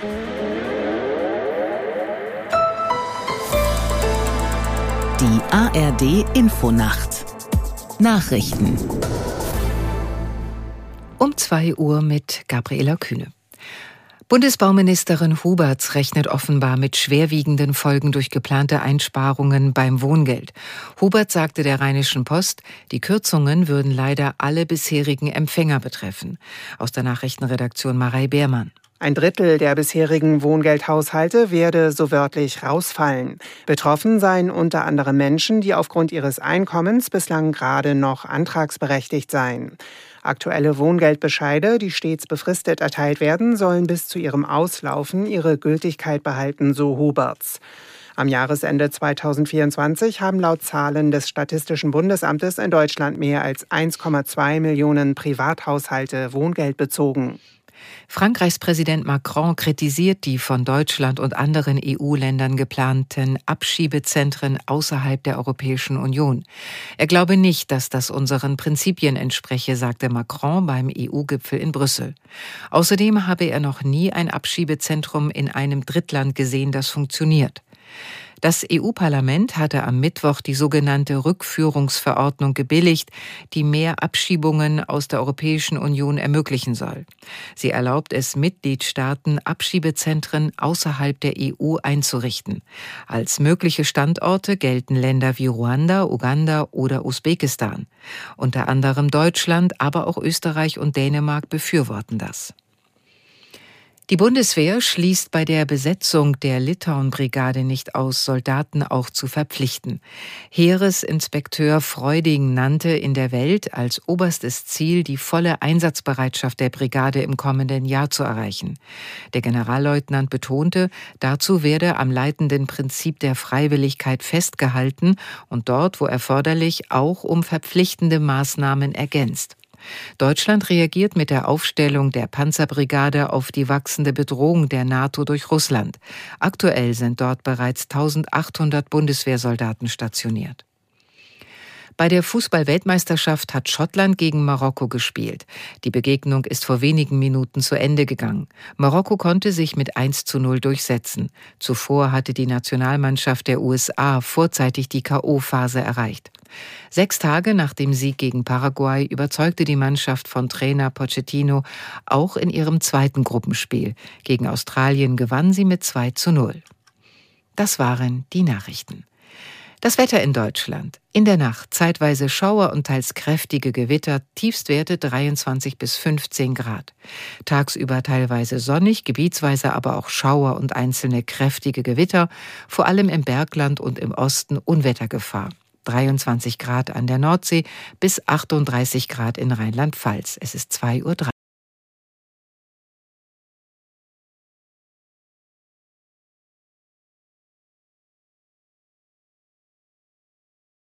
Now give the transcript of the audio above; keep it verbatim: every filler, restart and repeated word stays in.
Die A R D-Infonacht. Nachrichten. Um zwei Uhr mit Gabriela Kühne. Bundesbauministerin Huberts rechnet offenbar mit schwerwiegenden Folgen durch geplante Einsparungen beim Wohngeld. Hubert sagte der Rheinischen Post, die Kürzungen würden leider alle bisherigen Empfänger betreffen. Aus der Nachrichtenredaktion Marei Beermann. Ein Drittel der bisherigen Wohngeldhaushalte werde so wörtlich rausfallen. Betroffen seien unter anderem Menschen, die aufgrund ihres Einkommens bislang gerade noch antragsberechtigt seien. Aktuelle Wohngeldbescheide, die stets befristet erteilt werden, sollen bis zu ihrem Auslaufen ihre Gültigkeit behalten, so Huberts. Am Jahresende zweitausendvierundzwanzig haben laut Zahlen des Statistischen Bundesamtes in Deutschland mehr als eins Komma zwei Millionen Privathaushalte Wohngeld bezogen. Frankreichs Präsident Macron kritisiert die von Deutschland und anderen E U-Ländern geplanten Abschiebezentren außerhalb der Europäischen Union. Er glaube nicht, dass das unseren Prinzipien entspreche, sagte Macron beim E U-Gipfel in Brüssel. Außerdem habe er noch nie ein Abschiebezentrum in einem Drittland gesehen, das funktioniert. Das E U-Parlament hatte am Mittwoch die sogenannte Rückführungsverordnung gebilligt, die mehr Abschiebungen aus der Europäischen Union ermöglichen soll. Sie erlaubt es Mitgliedstaaten, Abschiebezentren außerhalb der E U einzurichten. Als mögliche Standorte gelten Länder wie Ruanda, Uganda oder Usbekistan. Unter anderem Deutschland, aber auch Österreich und Dänemark befürworten das. Die Bundeswehr schließt bei der Besetzung der Litauen-Brigade nicht aus, Soldaten auch zu verpflichten. Heeresinspekteur Freuding nannte in der Welt als oberstes Ziel, die volle Einsatzbereitschaft der Brigade im kommenden Jahr zu erreichen. Der Generalleutnant betonte, dazu werde am leitenden Prinzip der Freiwilligkeit festgehalten und dort, wo erforderlich, auch um verpflichtende Maßnahmen ergänzt. Deutschland reagiert mit der Aufstellung der Panzerbrigade auf die wachsende Bedrohung der NATO durch Russland. Aktuell sind dort bereits eintausendachthundert Bundeswehrsoldaten stationiert. Bei der Fußball-Weltmeisterschaft hat Schottland gegen Marokko gespielt. Die Begegnung ist vor wenigen Minuten zu Ende gegangen. Marokko konnte sich mit eins zu null durchsetzen. Zuvor hatte die Nationalmannschaft der U S A vorzeitig die K O-Phase erreicht. Sechs Tage nach dem Sieg gegen Paraguay überzeugte die Mannschaft von Trainer Pochettino auch in ihrem zweiten Gruppenspiel. Gegen Australien gewann sie mit zwei zu null. Das waren die Nachrichten. Das Wetter in Deutschland. In der Nacht zeitweise Schauer und teils kräftige Gewitter, Tiefstwerte dreiundzwanzig bis fünfzehn Grad. Tagsüber teilweise sonnig, gebietsweise aber auch Schauer und einzelne kräftige Gewitter, vor allem im Bergland und im Osten Unwettergefahr. dreiundzwanzig Grad an der Nordsee bis achtunddreißig Grad in Rheinland-Pfalz. Es ist zwei Uhr dreißig.